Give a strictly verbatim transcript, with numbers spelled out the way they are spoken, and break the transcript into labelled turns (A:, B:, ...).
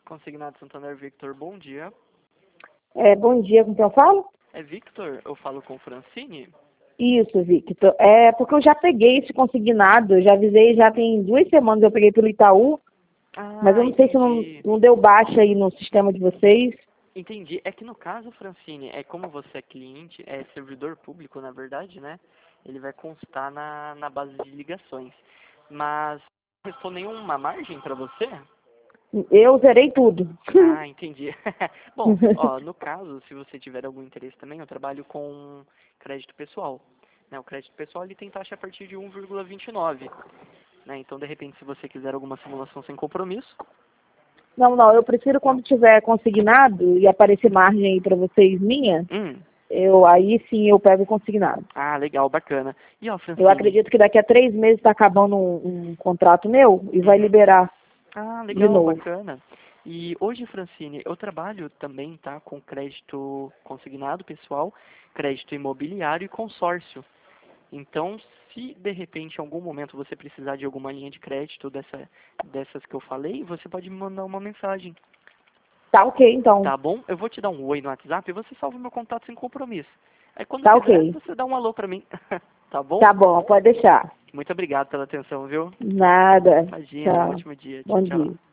A: Consignado Santander, Victor, bom dia.
B: É, bom dia, com quem eu falo?
A: É Victor? Eu falo com Francine?
B: Isso, Victor. É porque eu já peguei esse consignado, eu já avisei, já tem duas semanas eu peguei pelo Itaú,
A: Ah,
B: mas eu não sei se não,
A: entendi.
B: não deu baixa aí no sistema de vocês.
A: Entendi. É que no caso, Francine, é como você é cliente, é servidor público, na verdade, né? Ele vai constar na, na base de ligações. Mas não restou nenhuma margem para você?
B: Eu zerei tudo.
A: Ah, entendi. Bom, ó, no caso, se você tiver algum interesse também, eu trabalho com crédito pessoal. Né? O crédito pessoal ele tem taxa a partir de um vírgula vinte e nove. Né? Então, de repente, se você quiser alguma simulação sem compromisso,
B: Não, não, eu prefiro
A: não?
B: quando tiver consignado e aparecer margem aí pra vocês minha,
A: Hum.
B: eu, aí sim eu pego o consignado.
A: Ah, legal, bacana. E ó,
B: Eu
A: Francine.
B: acredito que daqui a três meses está acabando um, um contrato meu e vai
A: Uhum.
B: liberar
A: Ah,
B: de
A: legal,
B: novo.
A: bacana. E hoje, Francine, eu trabalho também, tá, com crédito consignado pessoal, crédito imobiliário e consórcio. Então, se de repente em algum momento você precisar de alguma linha de crédito dessa, dessas que eu falei, você pode me mandar uma mensagem,
B: Tá ok, então.
A: tá bom? Eu vou te dar um oi no WhatsApp e você salva meu contato sem compromisso. Aí quando
B: Tá
A: quiser,
B: ok.
A: você dá um alô pra mim, tá bom?
B: Tá bom, pode deixar.
A: Muito obrigado pela atenção, viu?
B: Nada.
A: Imagina, um
B: Tchau.
A: ótimo dia. Tchau,
B: Bom
A: tchau.
B: dia.